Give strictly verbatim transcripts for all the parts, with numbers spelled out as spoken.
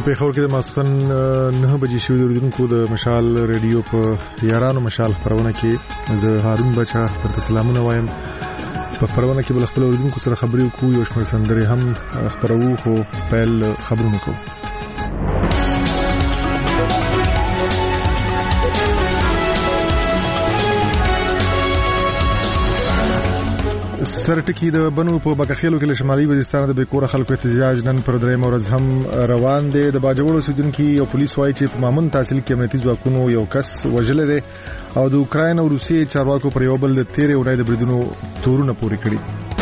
پیښور کې د ماسخن نه بجې شوې د اوریدونکو د مشال ریډیو په یارانو مشال خبرونه کې زه هارون بچا درته سلامونه وایم. په خبرونه کې بل خپل اوریدونکو سره خبرې وکړو، یو شمېر سندرې هم خبرو، خو پیل خبرونه کوو. سرټکی د بنو په بکخیلو کې له شمالي وزیرستان د بیکوره خلکو احتجاج نن پر درېیمه ورځ هم روان دی. د باجوړ اوسیدونکو او پولیس وايي چې په مامون تحصیل کې امنیتي ځواکونو یو کس وژل دی او د اوکراین او روسیې چارواکو پر یو بل د تیرې اونۍ د بریدونو تورونه پوري کړي.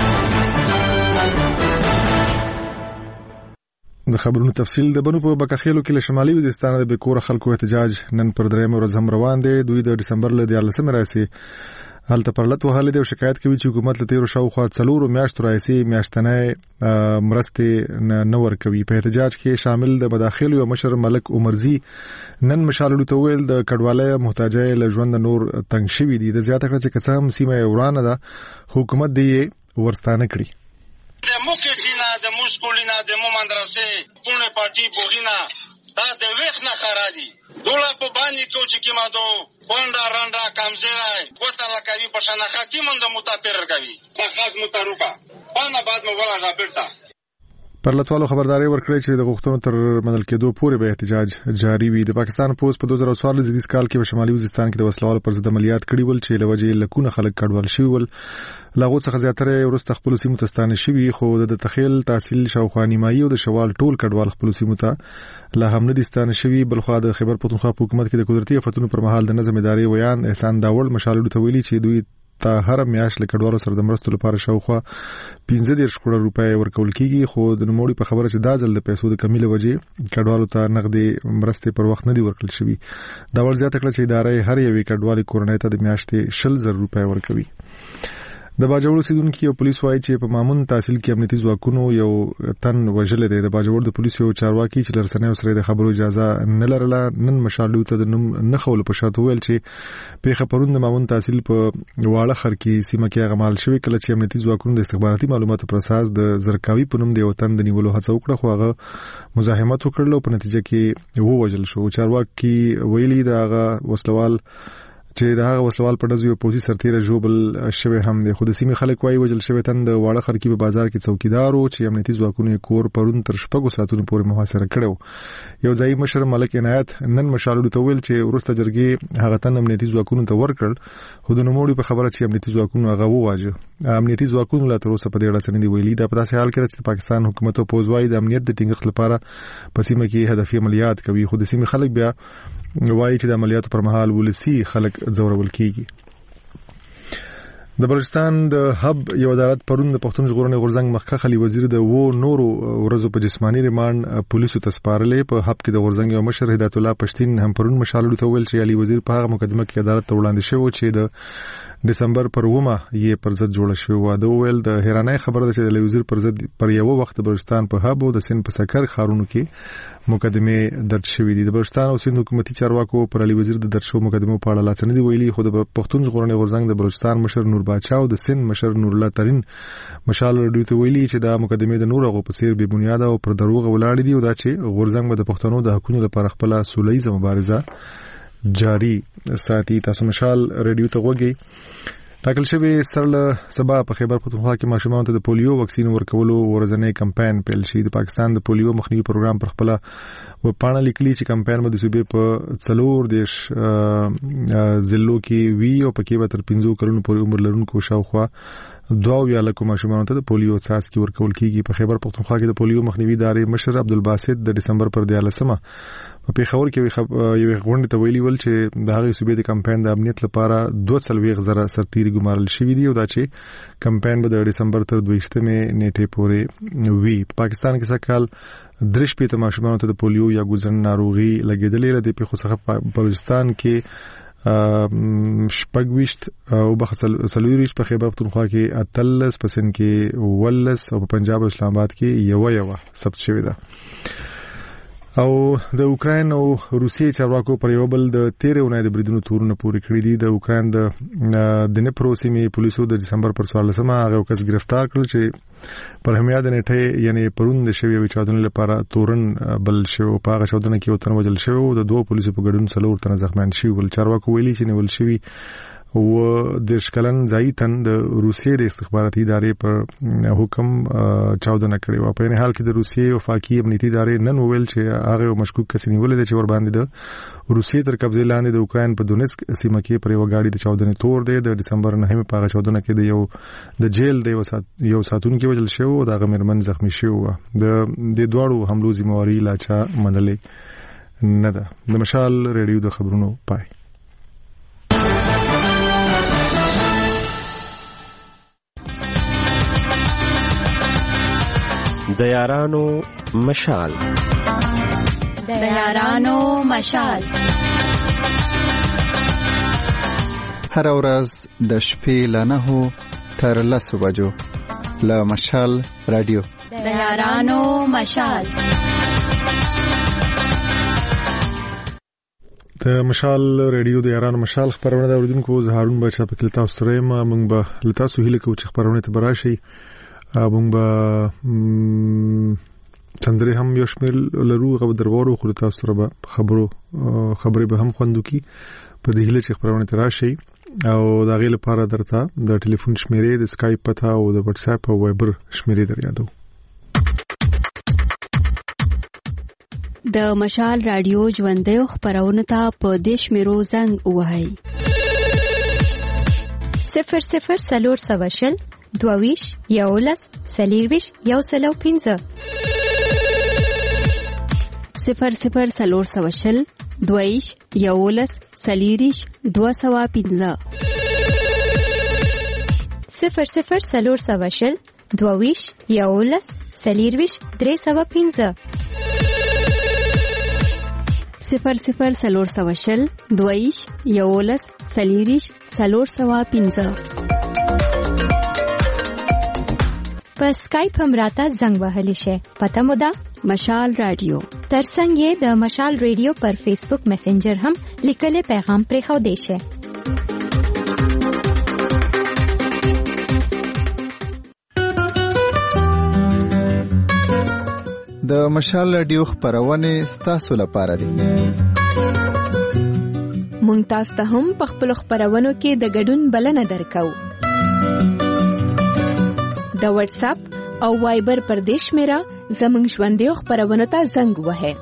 د خبرونو تفصیل د بنو په بکخیلو کې له شمالي وزیرستان د بیکوره خلکو احتجاج نن پر درېیمه ورځ هم روان دی. دوی د دسمبر له دیارلسمې راځي هلته پرلط وهلې دی او شکایت کوي چې حکومت له تیرو شاوخوا څلورو میاشتو راځي میاشتنۍ مرستې نه ورکوي. په احتجاج کې شامل د مداخلو یو مشر ملک عمرزي نن مشالو ته ویل د کډوالۍ محتاجۍ له ژوند نور تنګ شوي دي. د زیاته کړه چې کڅام سیمه ورانه ده، حکومت دې ورستانه کړي. د موکټینا د موسکولینا د مو مدرسې پونه پارټي بوغینا دا د وښ نه خرادي دوله په باندې کو چې کیما دو پونډا رانډا کمزورای ګوتر لکوي په شناختی مونږ متپر کوي تاخذ متروکا باندې بعد مو ولا راپړتا. پرلطوالو خبرداري ورکړې چې د غوښتنو تر منل کېدو پورې به احتجاج جاری وي. د پاکستان پولیس په دوه زره څوارلس زیدیز کال کې په شمالي وزیرستان کې د وسلوالو پر ضد عملیات کړي ول چې لوجې لکونه خلک کډوال شوي ول. لاغو څخه زیاتره ورسته خپل سیمو ته ستانه شوي، خو د تخیل تحصیل شاوخوا نیمایي او د شوال ټول کډوال خپل سیمو ته لا هم نه دي ستانه شوي. بلخوا د خیبر پختونخوا په حکومت کې د قدرتي آفتونو پر مهال د نظم ادارې ویان احسان داوړ مشالو ته ویلي چې دوی ته هر میاشت له کډوالو سره د مرستو لپاره شاوخوا پنځه دېرش کروڑ روپۍ ورکول کیږي، خو د نوموړي په خبره چې دا ځل د پیسو د کمی له وجې کډوالو ته نغدي مرستې پر وخت نه دي ورکړل شوي. دا ول زیاته کړه چې ادارې هر یوې کډوالي کورنۍ ته د میاشتې شل زره روپۍ ورکوي. د باجوړ اوسیدونکو او پولیس وايي چې په مامون تحصیل کې امنیتي ځواکونو یو تن وژل دی. د باجوړ د پولیسو یو چارواکي چې لرسنۍ سره د خبرو اجازه نه لرله نن مشالو ته د نوم نه خول په شرط ویل چې په خبرون د مامون تحصیل په واړه خر کې سیمه کې غمال شوی کله چې امنیتي ځواکونو د استخباراتي معلوماتو پر اساس د زرکاوي په نوم د یو تن د نیولو هڅه وکړه، خو هغه مزاحمت وکړل او په نتیجه کې ووژل شو. چارواکي ویلي دا هغه وسلوال چې دا هغه وسلوال په دزیو پوزي سرتیره جوبل شوی هم دی. خو د سیمې خلک وايي وجل شوی تن د واړه خر کې په بازار کې څوکیدار او چې امنیتي ځواکونو کور پرون تر شپږو ساعتونو پورې محاصره کړو. یو ځای مشر ملک عنایت نن مشالو ته ویل چې ورسته جرګې هغه تن امنیتي ځواکونو ته ورکړل، خو د نوموړي په خبره چې امنیتي ځواکونو هغه وواجه. امنیتي ځواکونو لا تر اوسه په دې اړه څه نه دی ویلي. دا په داسې حال کې چې پاکستان حکومت او پوز وايي د امنیت د ټینګښت لپاره په سیمه کې هدفي عملیات کوي، خو د سیمې خلک بیا وايي چې د عملیاتو پر مهال ولسی خلک ځورول کیږي. د بلوچستان د هب یو عدالت پرون د پښتون ژغورنې غورځنګ مخکښ علي وزیر د و نورو ورځو په جسمانی ریماند پولیسو ته سپارلې. په هب کې د غورځنګ یو مشر هدایت الله پښتین هم پرون مشالو ته ویل چې علي وزیر په هغه مقدمه کې عدالت ته وړاندې شو چې د دسمبر پر ومه یې پر ضد جوړ شو. واده ویل د حیرانۍ خبره ده چې د علي وزیر پر ضد پر یو وخت د بلوچستان په هب او د سند په سکر خارونو کې مقدمه درج شوې دي. د بلوچستان او سند حکومتي چارواکو پر علي وزیر د درج شو مقدمه په اړه لاڅ نه دی ویلي، خو د پښتون ژغورنې غورځنګ د بلوچستان مشر نور باچا او د سند مشر نور الله ترين مشال ریډیو ته ویلي چې دا مقدمه د نور غو په سیر به بنیاد او پر دروغ ولاړ دي او دا چې غورځنګ د پښتنو د حقوقو لپاره خپل سولهییزه مبارزه جاری ساتي. تاسو مشال ریډیو ته وګورئ. ټاکل شوی سره سبا په خیبر پختونخوا کې ماشومانو ته د پولیو واکسین ورکولو ورځنی کمپاین پیل شي. د پاکستان د پولیو مخنیوي پروګرام پر خپل و پاڼه لیکلي چې کمپاین به د صوبې په څلور دیش ضلعو کې وی او پکې به تر پنځو کلونو پورې عمر لرونکو شاوخوا دوه یا لکه ماشومانو ته د پولیو څاڅکي ورکول کیږي. په خیبر پختونخوا کې د پولیو مخنیوي ادارې مشر عبدالباسط د دسمبر پر دیارلسمه په پیښور کې یو غونډه ته ویلي ول چې د هغې صوبې د کمپاین د امنیت لپاره دوه څلوېښت زره سرتیري ګمارل شوي دي او دا چې کمپاین به د دسمبر تر دویشتمې نیټې پورې وي. په پاکستان کې سږ کال درې شپېته ماشومانو ته د پولیو یا ګوزن ناروغي لګېدلې ده. د پیښو څخه په بلوچستان کې شپږویشت او بخصل سلویریش په خیبر پختونخوا کې اتلس، په سند کې ولس او په پنجاب او اسلام آباد کې یو یو ثبت شوی ده. او د اوکراین او روسیې چارواکو پر یو بل د تیرې اونۍ د بریدونو تورونه پورې کړی دي. د اوکراین د دنیپرو سیمې پولیسو د دسمبر پر څوارلسمه هغه کس گرفتار کړل چې پر حمیاد نیټه یعنی پرون د شوی وی چاودنې لپاره تورن بل شو. په هغه چاودنه کې وتر وجل شو. د دوه پولیسو په ګډون څلور تنه زخمیان شوي. چارواکو ویلي چې نیول شوی و د شکلن زایتن د روسیې د استخباراتي ادارې پر حکم چاودنه کړې و. په نه حال کې د روسیې وفاقي امنیتي ادارې نن ویل چې هغه مشکوک کس نیولې ده چې ور باندې د روسیې تر قبضې لاندې د اوکراین په دونیسک سیمه کې پر یو غاډي د چاودنې تور دی. د دسمبر نهمه په چاودنه کې د یو د جیل د یو ساتونکو وجل شو او د غمرمن زخمی شو. د د دوړو حملو ذمہواری لا چا منلې نه ده. د مشال ریډیو د خبرونو پای. د یارانو مشال د یارانو مشال هر ورځ د شپې له نهو تر لسو بجو له مشال رادیو د یارانو مشال. د مشال ریډیو د یارانو مشال خبرونه د اوریدونکو زهارون بچا په کلتا سره ما موږ به لتا سو هله کو چې خبرونه ته براشي. موږ به چندرې هم یو شمېر لرو غو درورو خو تاسو سره به خبرو خبرې به هم خوندو کی په دې هله چې خبرونه ته راشي او دا غي لپاره درته د ټلیفون شمیرې د اسکایپ پتا او د واتس اپ او وایبر شمیرې در یادو. د مشال رادیو ژوندې خبرونه ته په دې شمیرو زنګ وهاي صفر صفر سلور سواشل دوویش یولس سلیرویش یو سلو پینزه صفر صفر سلور سواشل دوویش یولس سلیریش دو سوا پینزه صفر صفر سلور سواشل دوویش یولس سلیرویش درې سوا پینزه صفر صفر سلور سواشل دوویش یولس سلیریش سلور سوا پینزه. په اسکایپ هم راته زنګ وهلی شي. پته مو ده مشال رادیو. ترڅنګ یې د مشال رادیو پر فیسبوک میسنجر هم لیکل پیغام پرې خو دی شي. د مشال رادیو خبرونه ستاسو لپاره دي. مونږ تاسو ته هم په خپل خبرونو کې د ګډون بلنه درکو. د واتس اپ او وایبر پر دیش میرا زمنګ ژوندې خبرونه ته زنګ وهه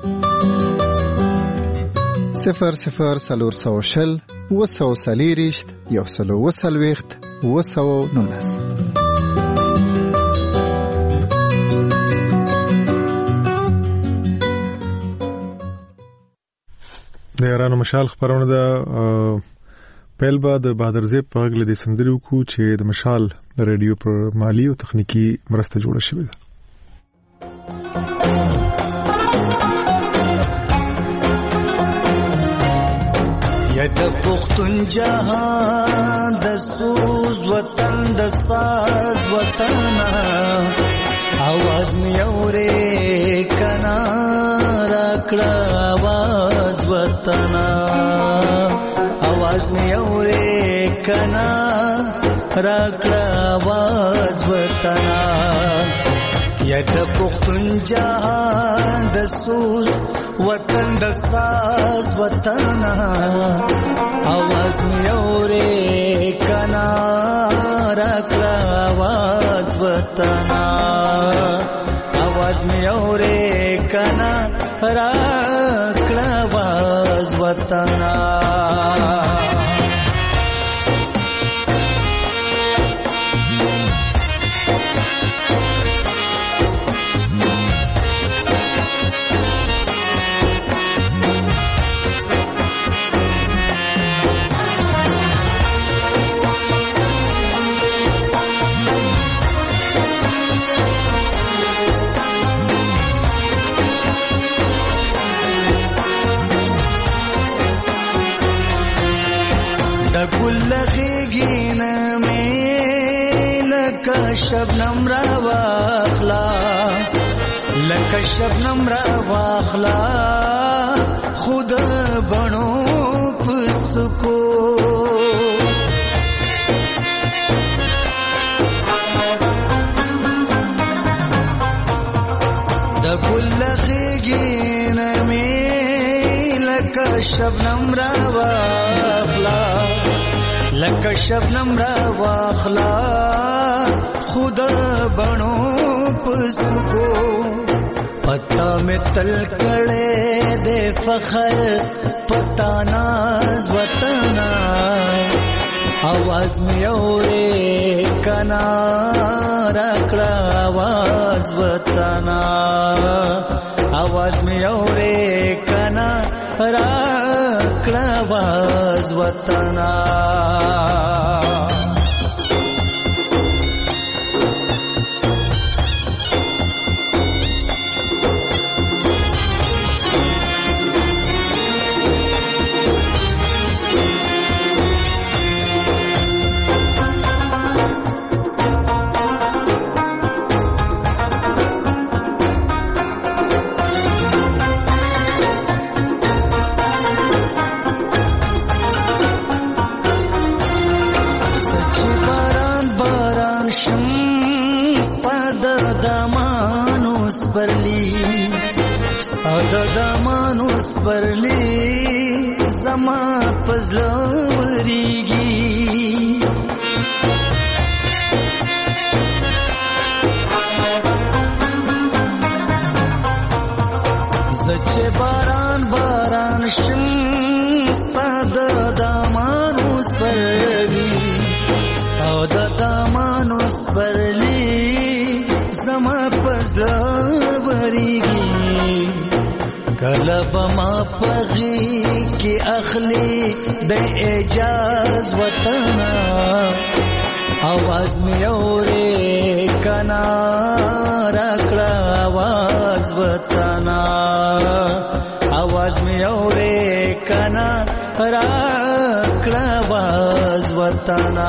صفر صفر سلور سوشل وسو سلیریشت یو سلو وسلويخت وسو نونس. د یارانو مشال خبرونه د پیل با د بهادر زیب په غږ لدی سندري وکړو چې د مشال ریډیو پر مالی او تخنیکی مرسته جوړه شوې ده. یا د پختون جهان د سوز وطن د ساز وطن आवाज می اورې کنا راکړه आवाज وطن आवाज می اورې کنا راکړه आवाज وطن یا د پختون جهان د سوز وطن د ساز وطن आवाज می اورې کنا راکړه आवाज وطن आवाज می اورې کنا راکړه आवाज وطن. گل غیگین میں لکا شبنم را واخلا لکه شبنم را واخلا خود بڼو پسکو د ګل غېږې نه مې لکه شبنم را واخلا لکه شبنم را واخلا خود بڼو پسکو پتا میں تل کڑے دے فخر پتا ناز وطنا آواز میں اورے کنا رکڑا آواز وطنا آواز میں اورے کنا رکڑا آواز وطنا برلی زما پزلو وریگی زچه باران باران شم ستاد دامانوس برلی ستاد دامانوس برلی زما پزلو وریگی کلب ما پغی کی اخلی بے اجاز وطنا آواز میں اورے کنا رکڑا آواز وطنا آواز میں اورے کنا رکڑا آواز وطنا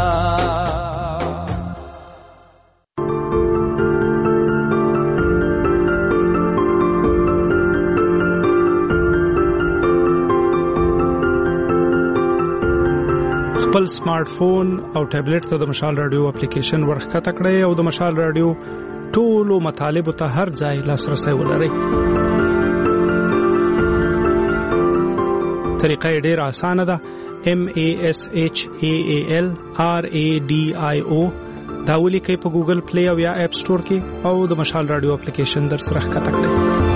خپل سمارټ فون او ټابلیټ ته د مشال رادیو اپلیکیشن ورخکته کړئ او د مشال رادیو ټولو مطالبو ته هر ځای لاسرسي ولرئ. طریقه یې ډېره اسانه ده. M A S H A A L R A D I O دا ولیکئ په ګوګل پلی او یا اپ سٹور کې او د مشال رادیو اپلیکیشن در سره ښکته کړئ.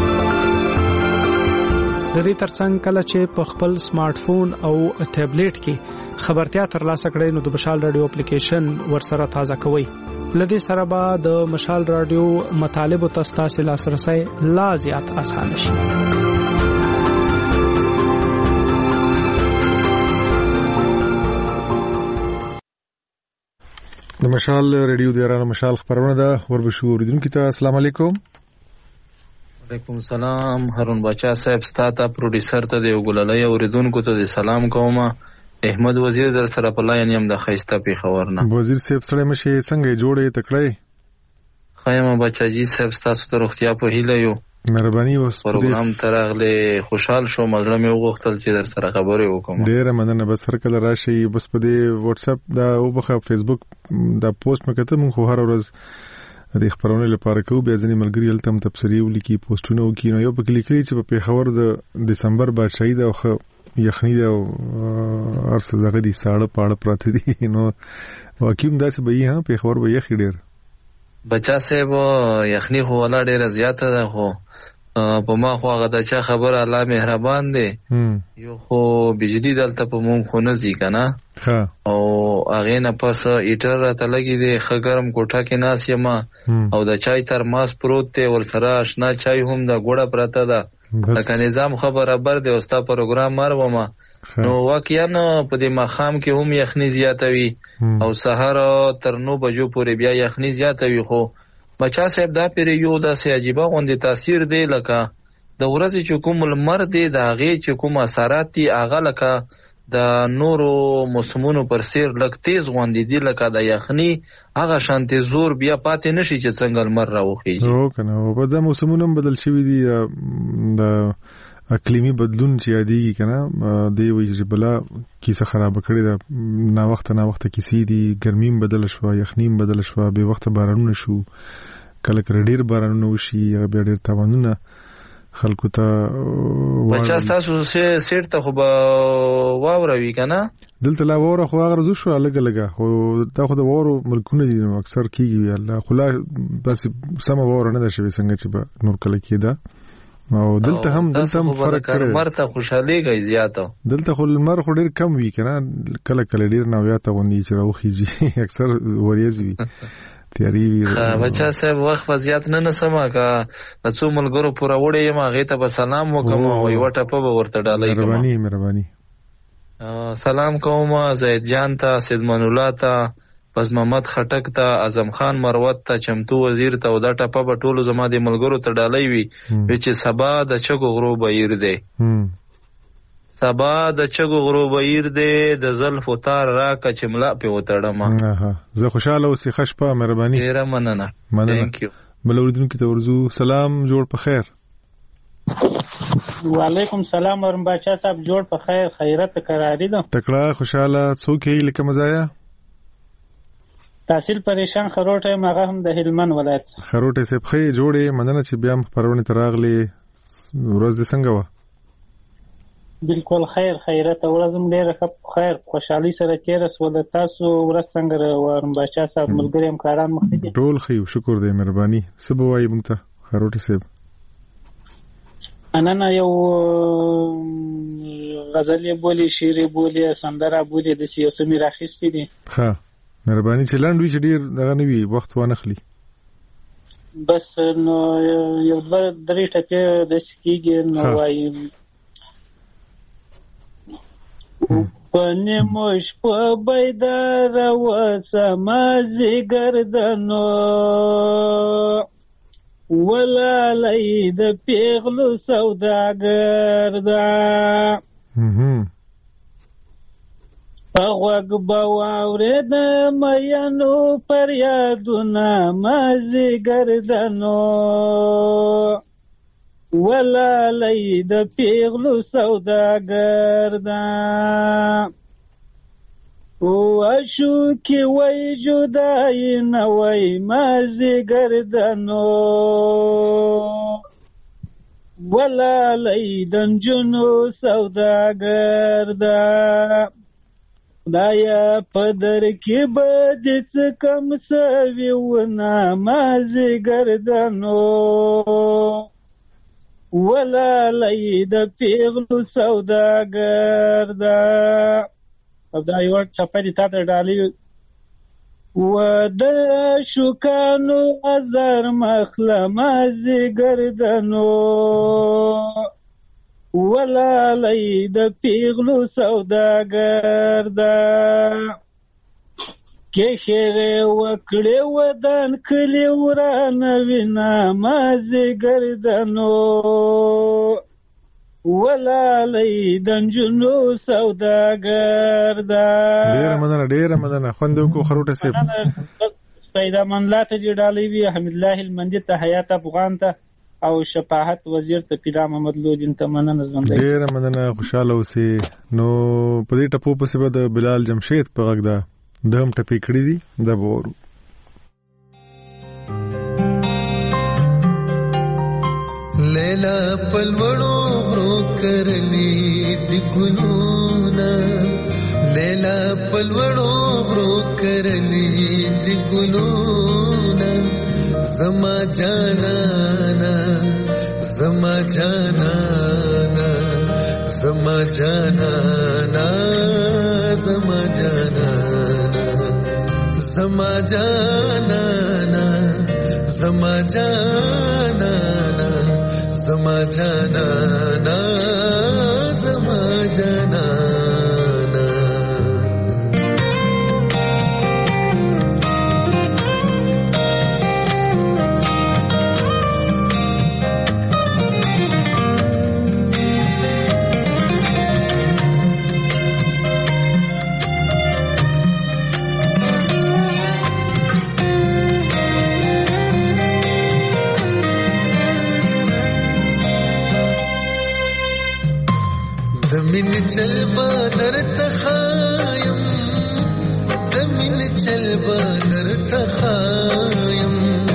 د دې ترڅنګ کله چې په خپل سمارټ فون او ټابلیټ کې خبرتیا ترلاسه کړئ نو د مشال رادیو اپلیکیشن ورسره تازه کوئ. لدې سره به د مشال رادیو مطالبو ته ستاسو لاسرسي لا زیات اسانه شي. د مشال رادیو د ایران مشال خبرونه ده وربشو اوریدونکو ته السلام علیکم. وعلیکم السلام. هارون بچا صاحب ستاته پروډوسر ته دی وګللای اوریدونکو ته سلام کوم. احمد وزیر در سره په لاین یم د خیسته پی خبرنه. وزیر صاحب سره مشه څنګه جوړې تکړه؟ خیمه بچاجي صاحب تاسو ته روغتیا په هیله یو. مهرباني اوس پروګرام ترغله خوشحال شو مزړه مې وغوښتل چې در سره خبرې وکم. ډیره مننه. بس هر کله راشي بس په دې واتس اپ دا او په فیسبوک دا پوسټ مکته مونږ خو هر ورځ د خبرونو لپاره کوو. بیا ځنې ملګری هلته هم تبصرې ولیکي پوسټونه وکړي. نو یو پکې لیکلي چې په پیښور د دسمبر بادشاهي ده او یخني ده او ارسه دغه دي ساړه پاړه پراته دي. نو واقعي هم داسې به یې ها پیښور به یخي ډېر بچا صاحب یخني خو ولا ډېره زیاته ده خو په ما خو هغه د چا خبره الله مهربان دی. یو خو بجلی دلته په مونږ خو نه ځي که نه او هغې نه پس هیټر راته لګي دی ښه ګرم کوټه کې ناست یم او د چای ترماس پروت دی ورسره اشنا چای هم د ګوړه پرته ده لکه نظام ښه برابر دی او ستا پروګرام مر ومه نو واقعا په دې ماښام کې هم یخني زیاته وي او سهار تر نو بجو پورې بیا یخني زیاته وي. خو بچا صاحب دا پرې یو داسې عجیبه غوندې تاثیر دی لکه د ورځې چې کوم لمر دی د هغې چې کوم اثرات دي هغه لکه د نورو موسمونو پر سیر لږ تیز غوندې دي، لکه د یخني هغه شانتي زور بیا پاتې نشي چې څنګه لمر راوخیږي. هو کنه او په دا موسمونو بدل شوي دي، د اقلیمي بدلون چې یادېږي کنه دی وایي چې بلا کیسه خراب کړې ده، نا وخت نا وخت کیسې دي، ګرمیم بدل شو، یخنیم بدل شو، به وخت بارانونه شو، کله کله ډیر بارانونه وشي، بیا ډیر تاوانونه خلکو ته. بچا تاسو سیر ته خو به واوروي کنه؟ دلته لا واوره خو هغه رزو شو لګه لګه، خو دا خو د واورو ملکونه دي نو اکثر کیږي الله خو لا بس سم واوره نه ده شوی څنګه چې به نور کله کېده. او دلته هم دلته هم فرق کړی، لمر ته خوشاليږي زیاته، دلته خو لمر خو ډیر کم وی کنه، کله کله ډیر نو یا ته ونی چې راوخیږي اکثر وریځ وی تیاری وی. بچا صاحب وخت وضعیت نه نسمه کا څو ملګرو پورا وړې ما غې ته سلام وکم او یو ټپه به ورته ډالۍ کوم. مهرباني مهرباني. سلام کوم زید جان ته، سیدمان الله ته، پس محمد خټک ته، اعظم خان مروت ته، چمتو وزیر ته، او دا ټپه به ټولو زما د ملګرو ته ډالۍ وي چې سبا د چغو غرو بهیر دی، سبا د چغو غرو بهیر دی، د زلفو تار راکه چې ملا پې وتړم. زه خوشحاله اوسې، ښه شپه، مهرباني. ډېره مننه. مننه. بل اورېدونکي ته ورځو. سلام، جوړ په خیر. وعلیکم سلام ورم باچا صاحب، جوړ په خیر، خیرت قراری ده. تکړه خوشحاله څوک یې لکه مزایا؟ تحصیل پریشان خروټه مغه هم د هلمند ولایت. خروټه سپ خې جوړې مننه چې بیا پرونه تراغلي ورځ دې څنګه و؟ بالکل خیر، خیرت ورځم ډیره ښه خیر خوشحالي سره تیر سول. تاسو ورځ څنګه ورم باچا صاحب؟ ملګری هم کاران مخ دي ټول خې، شکر دې، مهرباني. سبا وایي مونږ ته خروټه سپ انانا یو غزل بولی، شعر بولی، سندره بولی د سیاسي راخستې دي. ها مهرباني چې لاندې وي چې ډیر دغه نه وي وخت وانه خلی. بس نو یو درې ټکي د سکیږي نو وایم پنه مش په بيدار و سمازي ګردنو ولا لید پیغلو سوداګر دا اغوگ باورد مینو پریادونا مازی گردنو ولا لید پیغلو سوداگر دا او اشو کی وی جدائی نوی مازی گردنو ولا لیدن جنو سوداگر دا دایا پدر کی بدت کم سویونا مازی گردنو ولا لید پیغلو سوداگر دا. اب دا یو چپه دی تا تا ڈالی و دا شکانو ازار مخلا مازی گردنو ولا لید پیغلو سوداگر دا که خیره وکڑی ودن کلی ورانوینا مازی گردنو ولا لیدن جنو سوداگر دا. دیر مننه دیر مننه خوندو کو خروټه سیب پیدا من لا ته جړالې وی حمد الله المندي ته حیات افغان ته او شفاعت وزیر ته پیرا محمد لودین ته مننه زنده. ډیر مننه، خوشاله اوسې. نو په دې ټپو پسې به د بلال جمشید په غږ دا د هم ټپې کړې دي دا به وورو. لیلا پلوړو غرو کرلی دی ګلونا لیلا پلوړو غرو کرلی دی ګلونا زما جانانا زما جانانا زما جانانا زما جانانا زما جانانا زما جانانا زما جانانا زما جانانا. چل بدر تخایم د مين چل بدر تخایم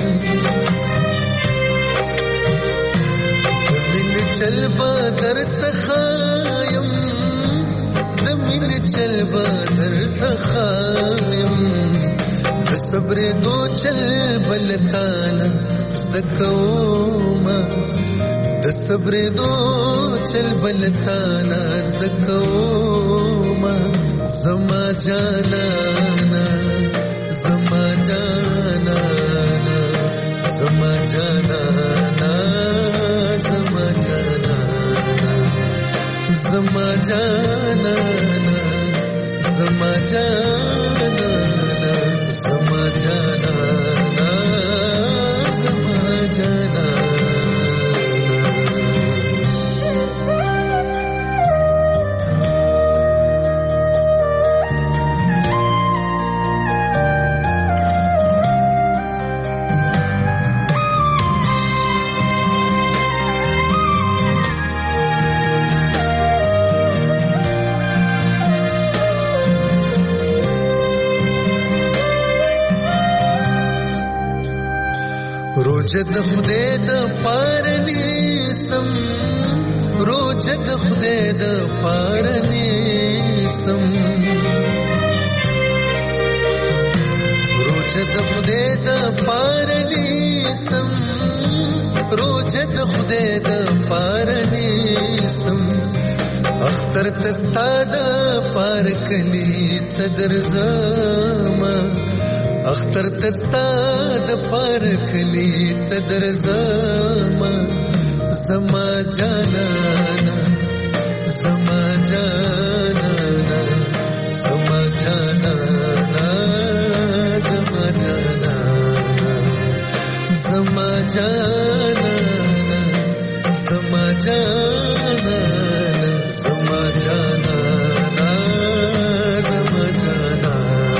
د مين چل بدر تخایم د مين چل بدر تخایم د صبر دو چل بلتانا زدکوما د صبر دو چل بلتانا زدکوما زما جانانا زما جانانا زما جانانا زما جانانا زما جانانا زما جانانا زما جانانا زما جانانا روزه د خدای د پارني سم روزه د خدای د پارني سم روزه د خدای د پارني سم روزه د خدای د پارني سم اختر تستا د پار کلی تدرزما اختر تستا د پار کلی تدرزما زما جانانا زما جانانا زما جانانا زما جانانا زما جانانا زما جانانا زما جانانا زما جانانا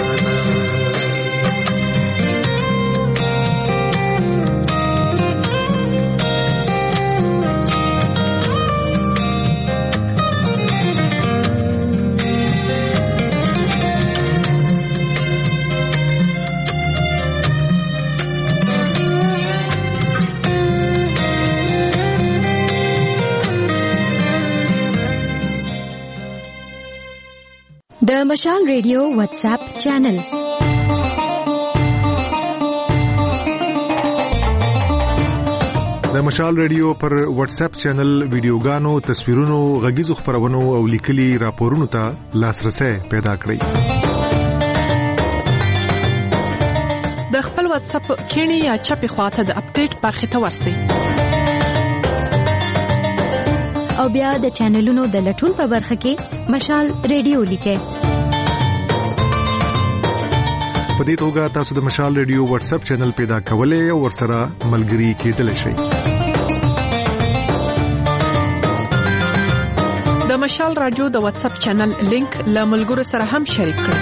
د مشال ریډیو واتس اپ چینل د مشال ریډیو پر واتس اپ چینل ویډیوګانو، تصویرونو، غږیزو خبرونو او لیکلي راپورونو ته لاسرسي پیدا کړئ. د خپل واتس اپ کینی یا چپی خواته د اپډیټ برخه ته ورسئ او بیا د چینلونو د لټون په برخه کې مشال ریډیو لیکئ. په دې توګه تاسو د مشال ریډیو واتس اپ چینل پیدا کولای او ورسره ملګري کېدلی شئ. د مشال رادیو د واتس اپ چینل لینک له ملګرو سره هم شریک کړئ.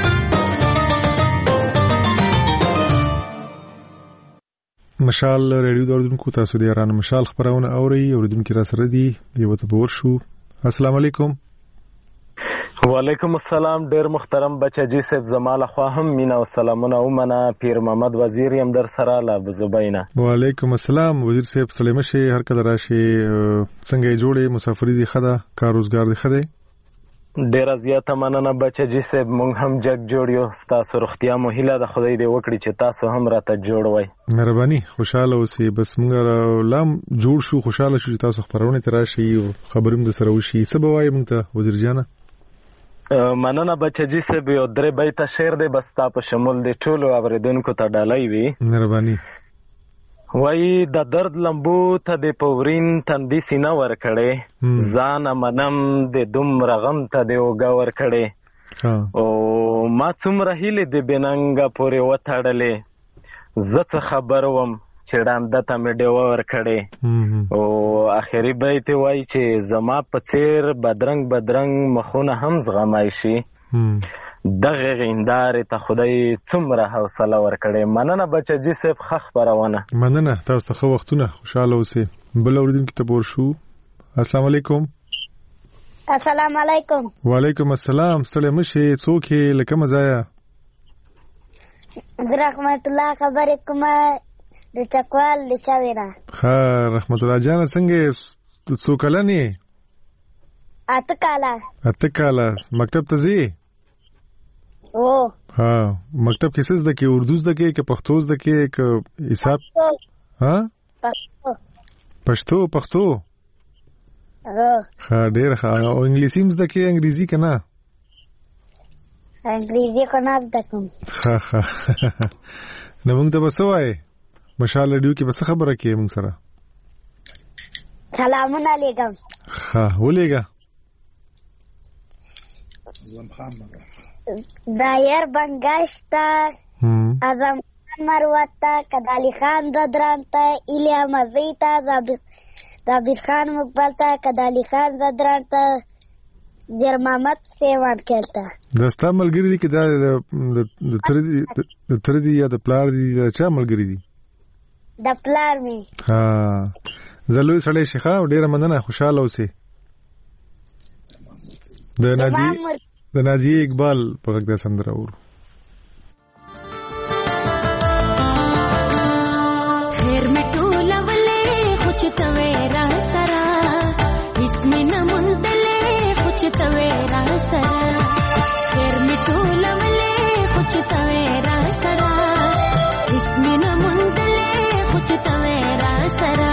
مشال ریډیو دوردونکو تاسو د ایران مشال خبرونه اوري اوریدونکو را سره دي یو ته بور شو. السلام علیکم. وعلیکم السلام. ډیر محترم بچاجي صاحب زماله خو هم مینا او سلامونه ومنه. پیر محمد وزیر يم در سره لا بزبینا. وعلیکم السلام وزیر صاحب سلام شي هر کله راشي څنګه جوړې مسافری دي خدا کار روزګار دي خده. ډیر زیاته مننه بچاجي صاحب مونږ هم جګ جوړیو تاسو روغتیا مو هیله د خدای دې وکړي چې تاسو هم راته جوړوي. مهرباني خوشاله اوسئ. بس مونږ لام جوړ شو خوشاله شو چې تاسو خبرونه تراشي او خبرم د سره وشي. سبا وايي مونږ ته وزیر جانا. مننه بچاجي صاحب یو درې بیت شعر دی بس تاسو شمول دي ټول اوریدونکو ته ډالۍ وي. مهرباني. وای د درد لمبو ته د پورین تندې سینه ور کړې ځان منم د دوم رغم ته د وګا ور کړې او ما څومره هیله د بننګ پورې وټړلې زڅ خبر وم چې ډانده ته مې ډیو ور کړې او اخري بیت وای چې زما په څیر بدرنګ بدرنګ مخونه هم زغمای شي دغه غیندار ته خدای څومره حوصله ورکړي. مننه بچاجي صاحب خخ پرونه. مننه تاسو ته خو وختونه خوشاله اوسئ. بل اوریدونکو ته پور شو. السلام علیکم. السلام علیکم. وعلیکم السلام. ستړی مشي څوک یې لکه مزایا؟ زه رحمت الله خبرې کوم د چکوال د چاوینا. ها رحمت الله جان څنګه څو کلن یې؟ اته کاله. اته کاله. مکتب ته ځې؟ او ها مکتب کې څه زده کې؟ اردو زده کې که پښتو زده کې که حساب؟ ها پښتو. پښتو پښتو ها ډېر ښه. او انګلیسي هم زده کې انګریزي که نه؟ انګریزي خو نه زده کوم. ښه ښه. نو موږ ته به څه وایې؟ مشال راډیو کې به څه خبره کوې موږ سره؟ سلامونه لیږم. ښه ولېږه. دایر بنگشتا اعظم خان مروتا کدالی خان ددرانتا ایلیا مزیتا زابیر خان مقبلتا کدالی خان ددرانتا جر محمد سیوان کلتا. دستا ملګری دی که دا د تر دی یا د پلار دی دا چا ملګری دی؟ د پلار می. ها زه لوی سړی شي ښه. ډېره مننه. خوشحاله اوسې. د نازیې د نازیې اقبال په غږ دا سندره اورو. خیر می ټولولې خو چې ته وې را سره هېڅ مې نه موندلې خو چې ته وې را سره. خیر می ټولولې خو چې ته وې را سره هېڅ مې نه موندلې خو چې ته وې را سره.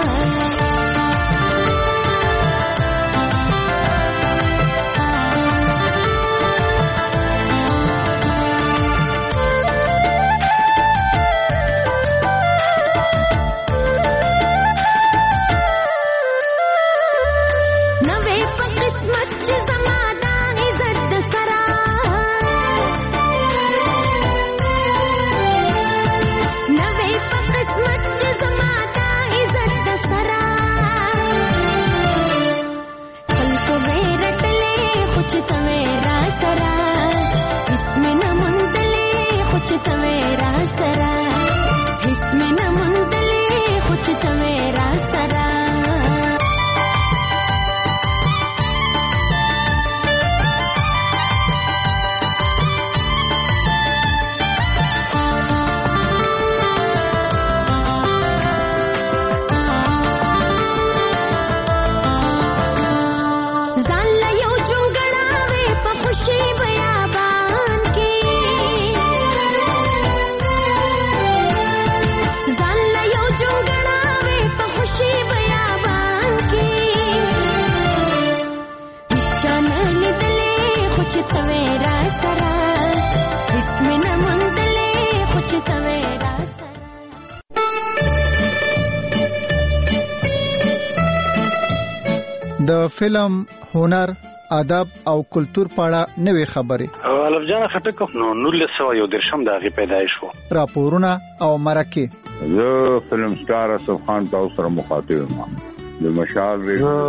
د فلم، هنر، ادب او کلچر په اړه نوې خبرې. الف جان خټک نو نولس سوه یو دېرشم د هغې پیدایش و. راپورونه او مرکې. زه فلم سټار اسف خان تاسو سره مخاطب یم. د مشال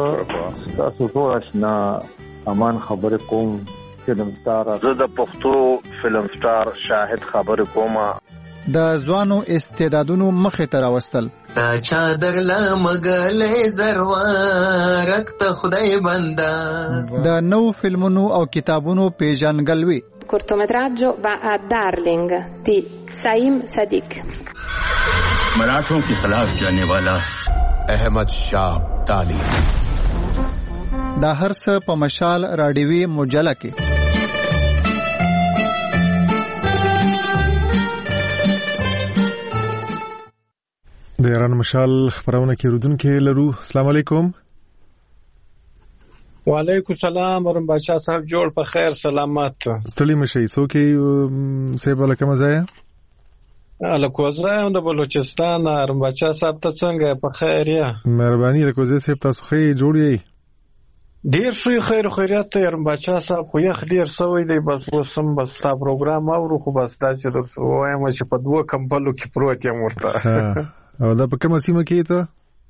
ریډیو تاسو ټول آشنا امان خبرې کوم. فلم سټار زه د پښتو فلم سټار شاهد خبرې کوم. د ځوانو استعدادونو مخې ته راوستل. تا چادر لمګلې زروارک ته خدای بندا. د نو فلمونو او کتابونو پیژنګلوي. cortometraggio va a Darling di Saim Sadiq. मराठों के खिलाफ जाने वाला अहमद शाह अब्दाली. دا هر څه په مشال راډیوي مجله کې. د ایران مشال خبرونه کې رودونکو لرو. السلام علیکم. وعلیکم السلام ورحمت بادشاہ صاحب جوړ په خیر سلامت. ستړي مشي څوک سیب لکه مزایا؟ الکوزه هم د بلوچستان ورحمت بادشاہ صاحب ته څنګه په خیر یا؟ مهرباني الکوزه صاحب تاسو خې جوړ یې؟ ډیر شوی خیر خیرات ته ورحمت بادشاہ صاحب خو یخ ډیر سوی دی. بس وسم بس تا پروګرام اورو خو بس دا چې درته وایم چې په دوه کمپلو کې پروت یم ورته. او دا په کومه سیمه کې ته؟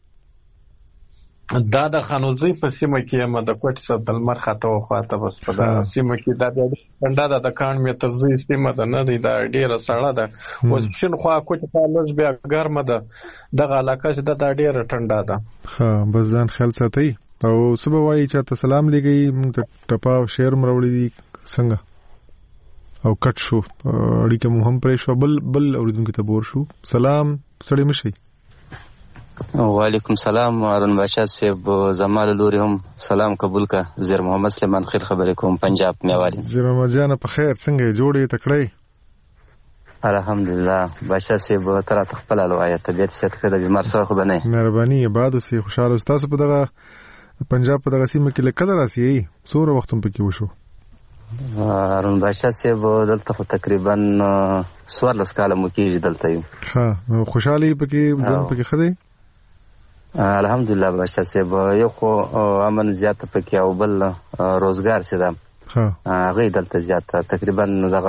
دا د خانوزي په سیمه کې یم د کوټ څخه د لمر خاطه وخاطه بس په دا سیمه کې دا د دا د کان می ته زوی سیمه ده نه دی دا ډیره سړه ده. اوس شین خو کوټ په لږ بیا ګرمه ده. دغه علاقه چې دا ډیره ټنډه ده. ها بس ځان خیال ساتئ. او سبا وایي چې ته سلام لګي موږ ته ټپا او شعر مروړي دي څنګه او کټ شو اړیکه مو هم پرې شو بل بل اوریدونکو ته بور شو. سلام سړی مشي. وعلیکم سلام هارون بادشاہ صاحب زمال لوري هم سلام قبول کا زیر محمد سلیمان خیر خبرې کوم پنجاب میوالي. زیر محمد جان په خیر څنګه جوړې تکړه؟ الحمدلله بادشاہ صاحب تر تخپل الوایت طبيعت ست کړه بیمار سره خو بنه مهرباني عبادت سي خوشاله تاسو په دغه پنجاب په دغه سیمه کې لکه راسي څوره وخت هم پکې وشو؟ هارون بادشاہ صاحب دلته تقریبا څوارلس کاله مو کېږي دلته یو. ها خوشحالي پکې ځم پکې خدای الحمدلله بادشاہ صاحب یو خو امن زیات پکې او بل روزګار سي دا ها هغه دلته زیات تقریبا دغه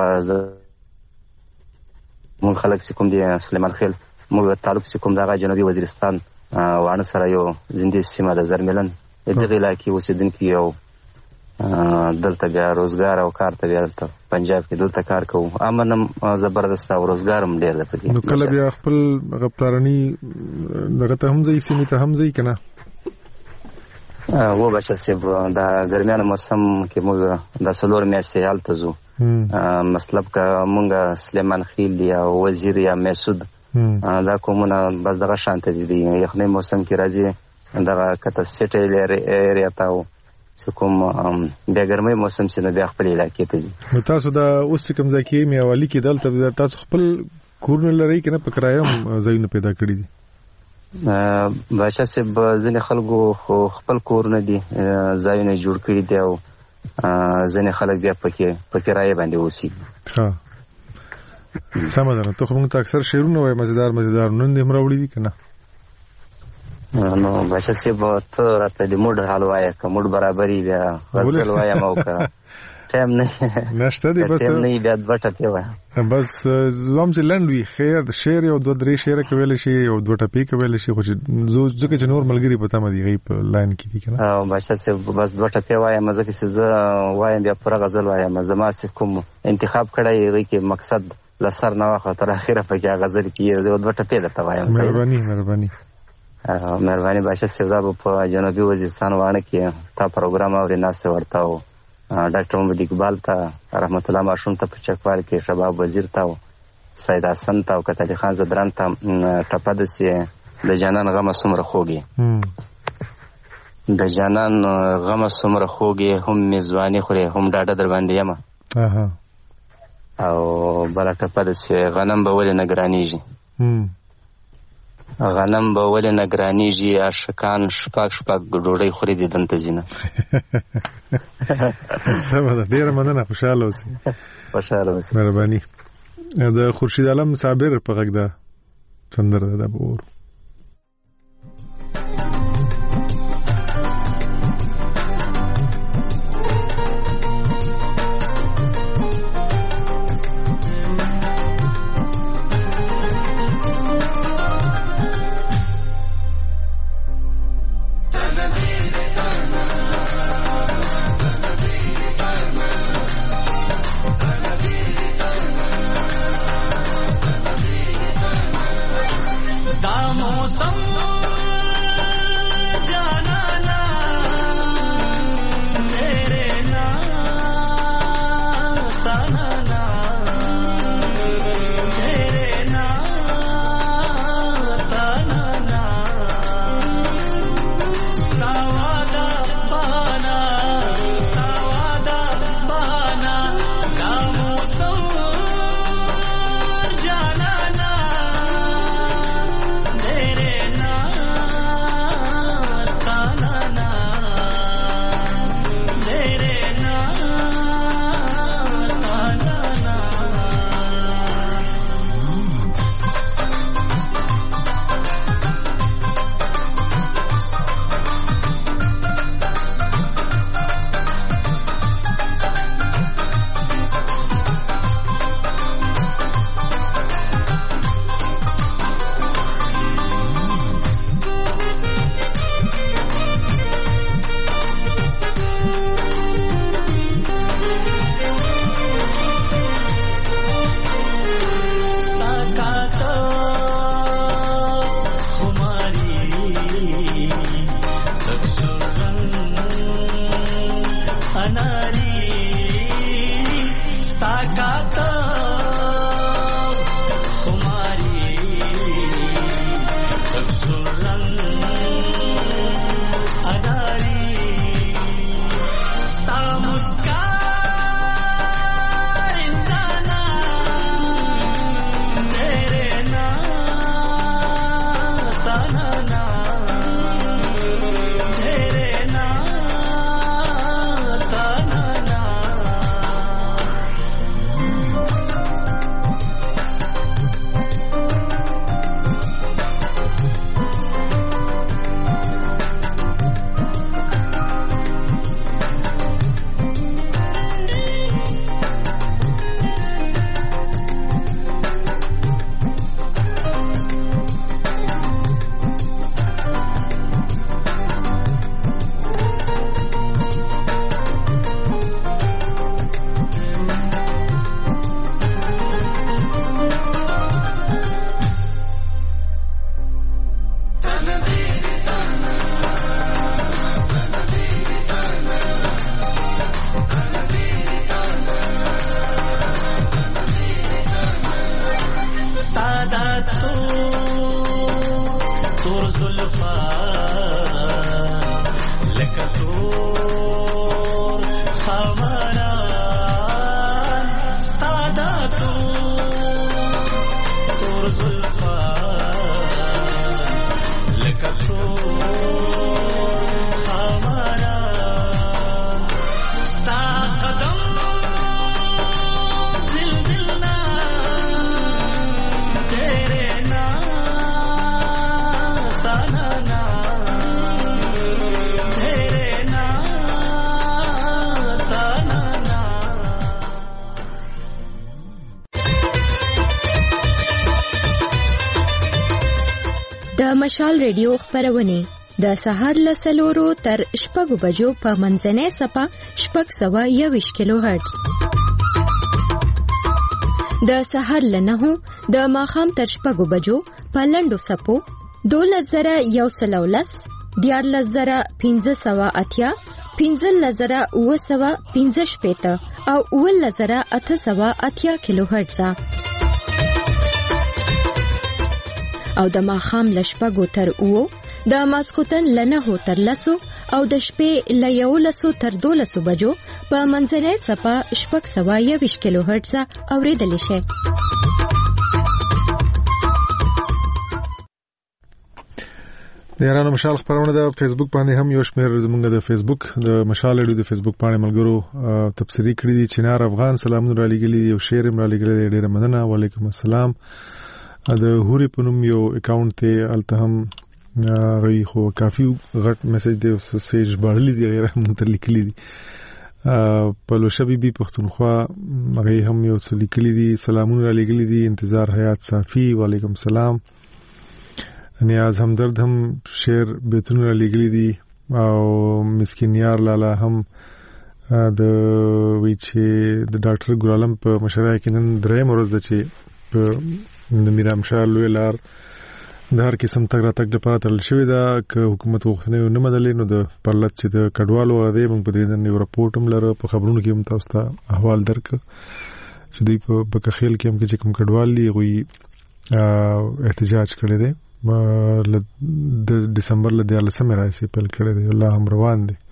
مون خلک کوم دي سلیمان خیل مو تعلق کوم دغه جنوبي وزیرستان وانه سره یو زندې سیمه د زرملن دغه علاقې اوسیدونکو یو دلته بیا روزګار او کار ته بیا دلته پنجاب کې دلته کار کوو امنم زبردست او روزګار هم ډیر ده پکې. نو کله بیا خپل غپلارني دغه ته هم ځي سیمه ته هم ځي کنه و بادشاہ صاحب دا ګرمیانو موسم کې موږ د سلور میاشتې هلته ځو مطلب که مونږ سلیمان خیل یا وزیر یا مسعود دا کومونه بس دغه شانته دي یخنۍ موسم کې راځي دغه کته سټیل ایریا ته کوم بیا ګرمۍ موسم چې بیا خپل علاقې ته ځي. نو تاسو دا اوس کوم ځای کې میوالي کې دلته تاسو خپل کورونه لري کنه په کرایه هم ځایونه پیدا کړی دي؟ بادشاہ صاحب ځینې خلکو خپل کورونه دي ځایونه جوړ کړي دي او ځینې خلک بیا پکې په کرایه باندې اوسي. ها سمه ده. ته خو موږ ته اکثر شعرونه وایي مزیدار مزیدار نن دې هم راوړي دي کنه؟ نو بادشاہ صاحب ته راته د موډ حال وایه که موډ برابري بیا غزل وایم او که ټایم نه نشته دی بس ټایم نه بیا دوه ټپې وایم بس زوم چې لنډ وي خیر شعر یو دوه درې شعر کولی شي او دوه ټپې کولی شي خو چې ځکه چې نور ملګري په تمه دي هغوی په لاین کې دي که نه بادشاه صاحب بس دوه ټپې وایم ځکه چې زه وایم بیا پوره غزل وایم زما چې کوم انتخاب کړی هغوی کې مقصد له سر نه واخله تر اخره پکې غزل کې دوه ټپې درته وایم. مهرباني مهرباني مهرباني بادشاه صاحب دا په جنوبي وزیرستان واڼه کې تا پروګرام اورې ناستې ورته و ډاکټر محمد اقبال ته رحمت الله ماشوم ته په چکوال کې شباب وزیر ته سید حسن ته او کتالي خان زدران ته ټپه داسې د جانان غمه څومره خوږې د جانان غمه څومره خوږې هم میزباني خورې هم ډاډه در باندې یمه او بله ټپه داسې غنم به ولې نه ګرانېږي غنم به ولې نه ګرانېږي عاشقان شپاک شپاک ډوډۍ خوري دي دلته ځي نه. سمه ده ډېره مننه خوشحاله اوسئ. خوشحاله اوسئ. مهرباني. د خورشید عالم صابر په غږ ده سندره ده به اورو. दाम مشال ریډیو خبرونه د سهار له سلورو تر شپږو بجو په منځنۍ سپه شپږ سوه یوویشت کیلو هرتز. د سهار له نهو د ماښام تر شپږو بجو په لنډو سپو دولس زره یو سل او لس، دیارلس زره پنځه سوه اتیا، پنځلس زره اوه سوه پنځه شپېته او اوولس زره اته سوه اتیا کیلو هرتز. او د ماښام له شپږو تر اوو، د ماسخوتن له نهو تر لسو او د شپې له یولسو تر دولسو بجو په منځنۍ سپه شپږ سوه یوویشت کیلو هرتز اورېدلی شئ. د یارانو مشال خبرونه د فیسبوک باندې هم یو شمېر زمونږ د فیسبوک د مشال ریډیو د فیسبوک باندې ملګرو تبصرې کړي دي. چنار افغان سلامونه را لېږلي دي، یو شعر هم را لېږلی دی، ډېره مننه. وعلیکم السلام. د هوري په نوم یو اکاونټ دی، هلته هم غوی خو کافی غټ میسج دی، سیج باړلی دی، غیر هم ته لیکلی دي. پلوشه بی بی پښتونخوا هغه هم یو څه لیکلی دي، سلامونه را لېږلي دي. انتظار حیات صافی وعلیکم السلام. نیاز همدرد هم شعر بیتونه را لېږلي دي او مسکین یار لالا هم د وی چې د ډاکټر ګلالم په مشرۍ کې نن درېیم ورځ ده چې په د میرامشاه لوی لار د هر قسم تګ راتګ لپاره تړل شوې ده. که حکومت غوښتنې ونه منلې نو د پرلط چې د کډوالو دی موږ په دې نن یو راپورټ هم لره، په خبرونو کې هم تاسو ته احوال درکړه چې دوی په بکخیل کې هم چې کوم کډوال دي هغوی احتجاج کړی دی، د ډسمبر له دیارلسمې راهیسې پیل کړی دی، الله هم روان دی.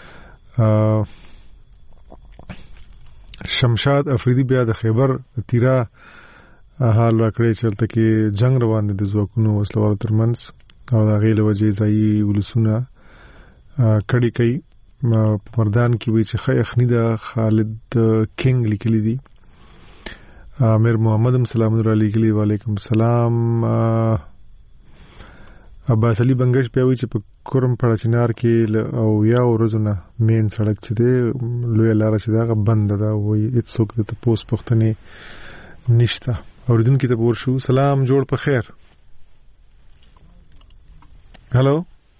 شمشاد افریدي بیا د خیبر تیرا حال راکړی چې هلته کې جنگ روان دی د ځواکونو وسلوالو ترمنځ او د هغې له وجې ځایي ولسونه کډې کوي. په مردان کې وایي چې ښه یخني ده. خالد کینګ لیکلی دي. امیر محمد هم سلامونه را لیکلي، وعلیکم السلام. عباس علي بنګش بیا وایي چې په کورم پړه چنار کې او یا ورځو نه مین سړک چې دی لویه لاره چې ده هغه بنده ده، وایي هېڅ څوک د تپوس پوښتنې نشته. اوریدونکي ته پور شو. سلام جوړ په خیر. هلو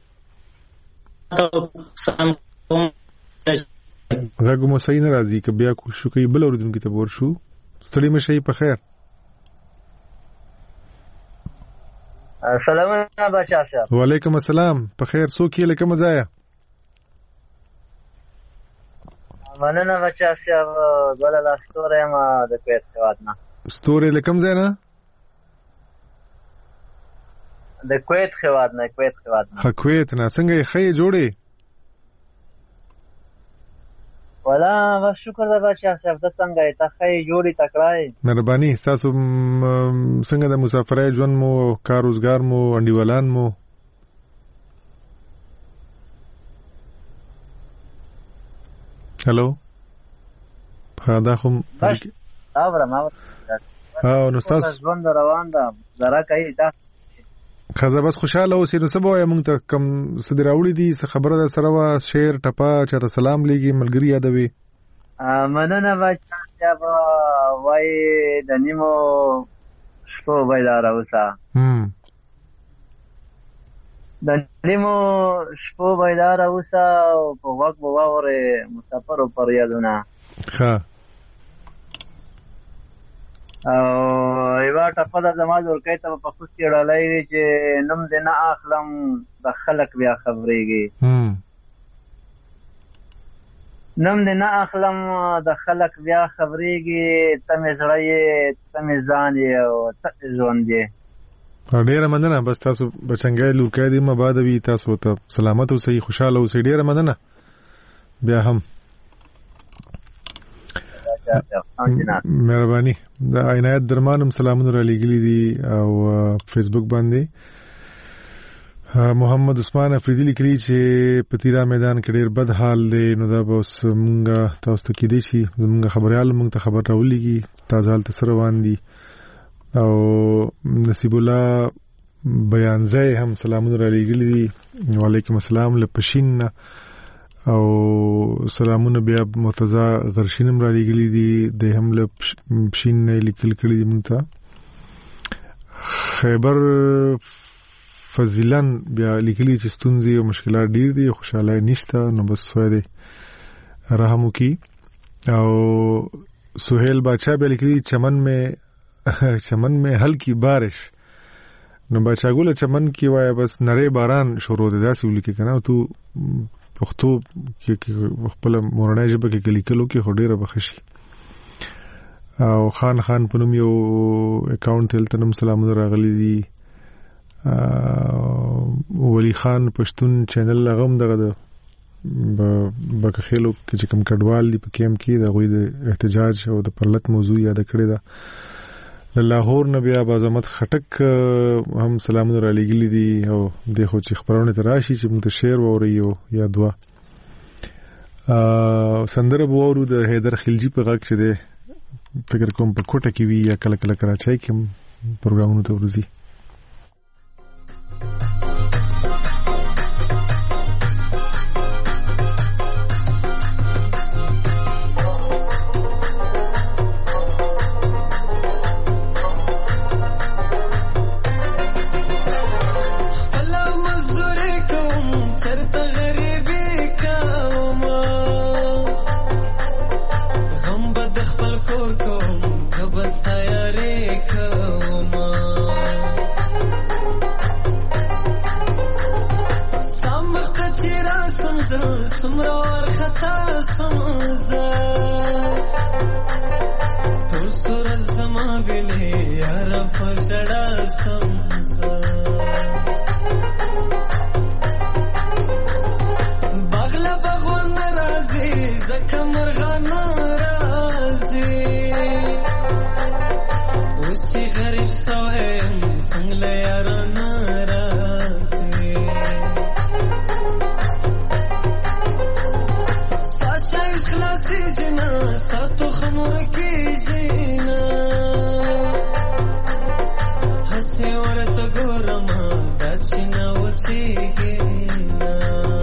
غږ مو صحیح نه راځي، که بیا کوشش کوي بل اوریدونکي ته پور شو. ستړي مه شئ، په خیر. سلامونه بچا صاحب. وعلیکم السلام. په خیر. څوک یې له کومه ځایه؟ مننه بچا صاحب. ګل الله ستوری یم د کویت هېواد نه. ستوری له کوم ځای نه؟ د کویت هېواد نه. کویت هېواد نه. ښه کویت نه. څنګه یې ښه یې جوړې؟ ولا بس شکر ده بچا صاحب. ته څنګه یې؟ ته ښه یې جوړې تکړه یې؟ مهرباني. ستاسو څنګه د مسافرۍ ژوند مو، کار روزګار مو، انډیوالان مو؟ هلو دا خو اورم اورم او نو تاسو ژوند روان ده زرا کوي دا خزه بس خوشاله اوسې. نو څه به وایې موږ ته کوم څه دې راوړي دي، څه خبره ده سره وه، شعر ټپه، چاته سلام لیږي، ملګري یادوي؟ مننه بچا صاحب. وایي د نیمو شپو بیداره اوسه، د نیمو شپو بیداره اوسه او په غوږ به واورې مسافرو فریادونه. ښه. او یوه ټپه ده زما لورکۍ ته په خوست کې ډالۍ وي چې نوم دې نه اخلم د خلک بیا خبرېږي، نوم دې نه اخلم د خلک بیا خبرېږي، ته مې زړه یې، ته مې ځان یې او ته مې ژوند یې. ډېره مننه. بس تاسو بچنګی لورکی دې مباده وي، تاسو ته سلامت اوسئ، خوشحاله اوسئ. ډېره مننه بیا هم. مهرباني. د عنایت درمان هم سلامونه را لېږلي دي او فیسبوک باندې محمد عثمان افریدي لیکلي چې په تیرا میدان کې ډېر بد حال دی. نو دا به اوس مونږ تاسو ته کېدی شي زمونږ خبریال مونږ ته خبر راولېږي تازه هلته څه روان دي. او نصیب الله بیانځی هم سلامونه را لېږلي دي، وعلیکم السلام له پشین نه. او سلامونه بیا مرتضی غرشین هم را لېږلي دي، دی هم له پشین نه لیکل کړي دي مونږ ته. خیبر فضیلن بیا لیکلي چې ستونزې او مشکلات ډیر دي خوشاله نشته نو بس وای دی رحم وکي او سہیل بادشاہ بیا لیکلي چمن میں چمن میں ہلکی بارش نو بچا ګوله چمن کې وای بس نری باران شروع دی داسې ولیکي کنه تو پښتو کې خپل مورنۍ ژبه کې لیکلو کې هډیره بخشي او خان خان په نوم یو اکاونټ تل تنم سلامونه راغلي دي ولی خان پښتون چینل لغم دغه د بکخېلو چې کوم کډوال دی په کیم کې د غوي د احتجاج او د پرلط موضوع یاد کړی دا لاهور نبی آباز احمد خټک هم سلامونه را لګیلي دي او د خو چې خبرونه تراشي چې موږ شعر ووري یا دوا سندره بوورو د حیدر خلجی په غږ چې ده فکر کوم په کوټه کې وی یا کله کله کراچۍ کې پروګرامونو ته ورځي سمرار خطا سمزا تر سورج زما بلی یار پسڑا سمزا بغلا بغون نرازی زکا مرغان نرازی اسی غریب سوئیم سنگل یاران نرازی خلاصی جنا ساتو خمور کی جنا ہنسی ورت گورما دچنا وچی گینا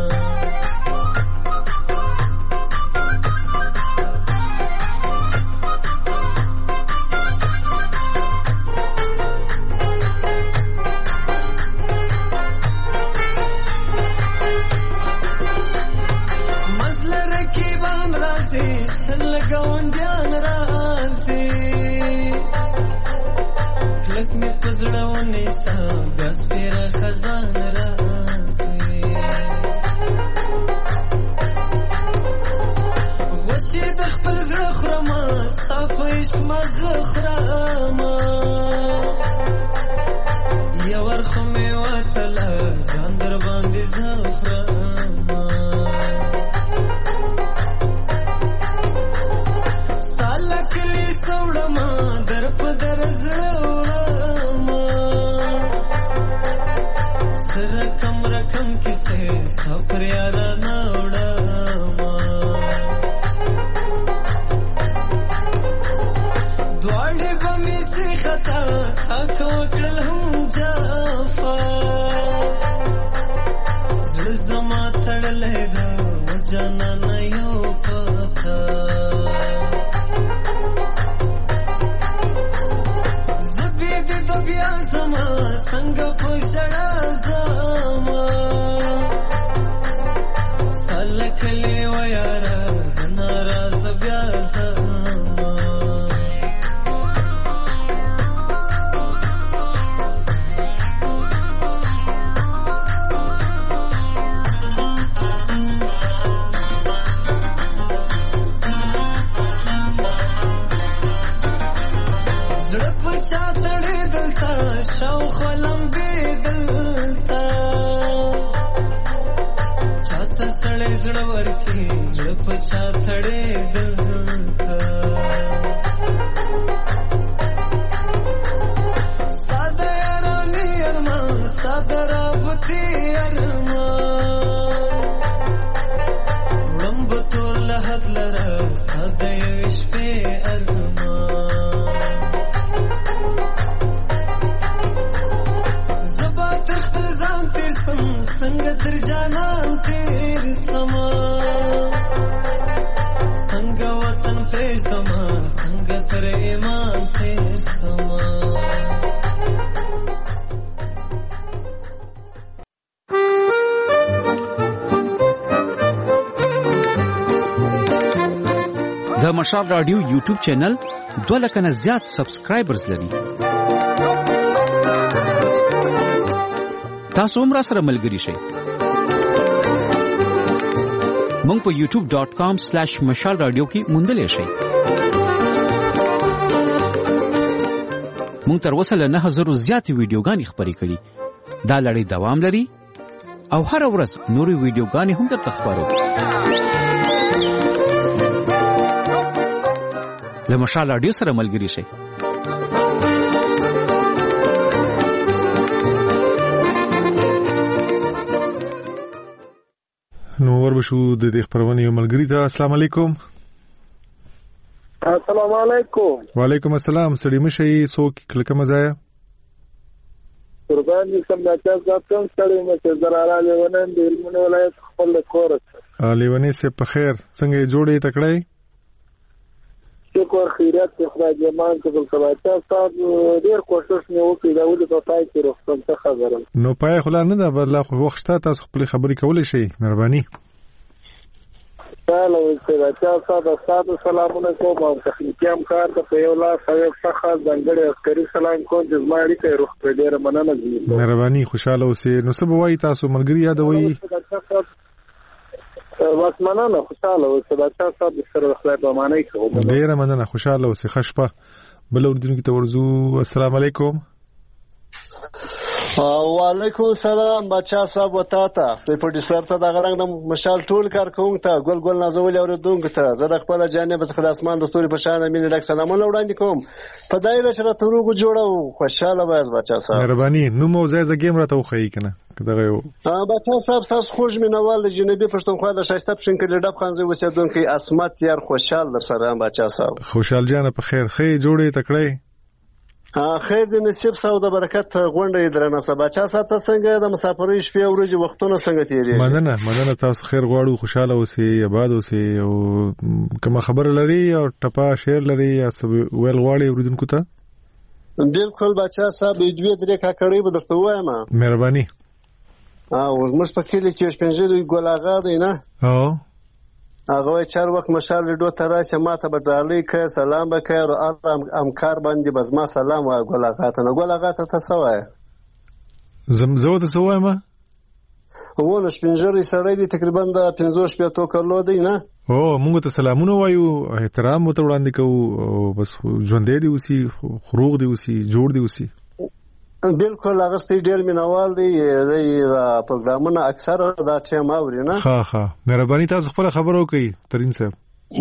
لګاوندیان راځي کلک می پزړاونې سا بس پیر خزان راځي وشي د خپل زړه خرما صافه عشق مزه خرما یا ورخه می وتله ځان در باندې زخرما سوړما در په در زړما سره کم رقم کیسه سفر یارا نوړما دواړې به مې سي خطا تا کوکړل هم جافا زړه زما تړلې دا وجانا نه یو پتا بیا زما څنګه پوښړا زما سلکلې و یارا زنا راز بیا زما زړه په چا تړې دلته شاوخ لمبې دلته چاته سړی زړه ورکي زړه په چا تړې دلته ساده یارانې ارمان ساده رابطې ارمان وړم به تور له حد لره ساده یوې شپې ارمان څنګه تر جانان تیر سما څنګه وطن پېژدما څنګه تر ایمان تیر سما مشال رادیو یوټیوب چینل دوه لک نه زیات سبسکرایبرز لري. تاسو هم را سره ملګري شئ. مونږ په یوټیوب ډاٹ کام سلیش مشال رادیو کې موندلی شئ. مونږ تر اوسه له نه زرو زیاتې ویډیوګانې خپرې کړي. دا لړۍ دوام لري او هر ورځ نورې ویډیوګانې هم درته خپرو. له مشال رادیو سره ملګري شئ. نو وربشو د دې خبرونه یو ملګری ته السلام علیکم. السلام علیکم. وعلیکم السلام. سړی مشي څوک کلکه مزایا قربان کوم دا چې تاسو سړی مشه زراله لیونن د علمونو ولایت خپل کور ا لیونی سه په خیر څنګه جوړې تکړه شکر خیرات خدای جمان کوم سباته تاسو ډیر کوشش نه وکړئ دا ولې په پای کې رخصت ته خبره نو پای خلا نه دا بل خو وخت تاسو خپل خبرې کولې شي مهرباني. تعالی وسه تاسو تاسو سلامونه کوم او تخنیکی هم کار ته یو لاس او څخه ځنګړی عسکري سلام کوم چې زماري ته روح په ډیر مننه دي. مهرباني خوشاله اوسئ. نو څه بوای تاسو ملګری یادوي واس مننه خوشاله اوسئ. دا تاسو سره خدای په معنی کوم ډیر مننه خوشاله اوسئ. خشپه بل اردن کې تورزو. السلام علیکم. وعلیکم السلام بچا صاحب وتا ته په پروډوسر ته دا غړنګ د مشال ټول کار کوم ته ګل ګل نازول اوریدونکو ته زه د خپل جانب څخه د اسمان د ستوري په شان مين ډک سلامونه وړاندې کوم. په دایره سره تروغو جوړو خوشاله وایز بچا صاحب. مهرباني نو موزه ز گیم راته وخی کنه دغه یو بچا صاحب تاسو خوش مینوال د جنوبي پښتونخوا د شایسته پښین کې ډب خانزي وسیدونکو اسمت یار خوشحال در سره بچا صاحب. خوشحال جان په خیر خې جوړې تکړه خیر د نصیب ساو د برکت غونډې درنه سبا چا ساته څنګه د مسافرۍ شپې او ورځې وختونه څنګه تیریږي. مننه مننه تاسو خیر غواړو خوشاله اوسئ آباد اوسئ او کوم خبر لري او ټپا شیر لري یا سب ویل غواړي اوریدونکو ته بالکل بچا صاحب دوی درې کاکړې به درته وایم. مهرباني. او موږ په کلی کې شپنځه ګولاغا دی نه او هغه چار وخت مشال ډو ته راشه ماته به ډالۍ کوي سلام به کوي او امکار باندې بس ما سلام وای ګولاغاته نه ګولاغاته ته سوای زمزو ته سوای ما ونه شپنځري سړی دی تقریبا د پنځوس شپږ کلو دی نه او موږ ته سلامونه وایو احترام مو ته وړاندې کوو بس ژوند دی اوسي خروغ دی اوسي جوړ دی اوسي. بالکل هغه ستې ډیر مینوال دی د پروګرامونو اکثر دا ټیم اوري نه. ها ها مهرباني تاسو خپل خبرو کوي ترين صاحب.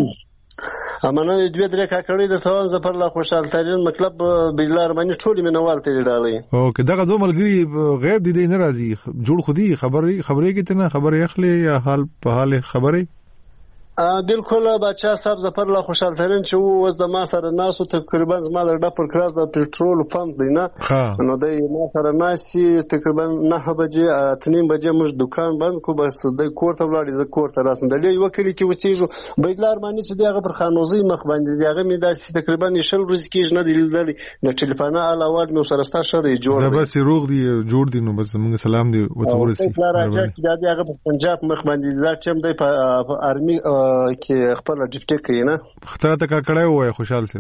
امانه دوی درې کاکړې د ثوان زفر لا خوشحال ترين مطلب بلار باندې ټول مینوال ته ډالي. اوکې دغه دوه ملګری غیب دي نه راځي جوړ خودي خبرې خبرې کې ته نه خبرې اخلي یا حال په حال خبرې. بالکل بچا صاحب زفر لا خوشحال ترين چې وو د ما سره ناسو تقریبا زما د ډپر کراس د پېټرول پمپ دی نه نو د ما سره ناسي تقریبا نه بجې اتنیم بجې موږ دکان بند کو بس د کوړه ولاړې ز کوړه راسن د لې وکړي کې وچېږو بېګلار باندې چې دغه پر خانوزي مخ باندې دغه مې د تقریبا شل ورځې کې نه دی لیدل د ټلیفون علاوه مې سره ستاسو شته جوړ دی بس روغ دی جوړ دی نو بس موږ سلام دی وته ورسې دا دغه په پنجاب مخ باندې دا ټیم دی په ارمي کې خپل ډیپټي کوي نه خطر ته کړه وای خوشحال سي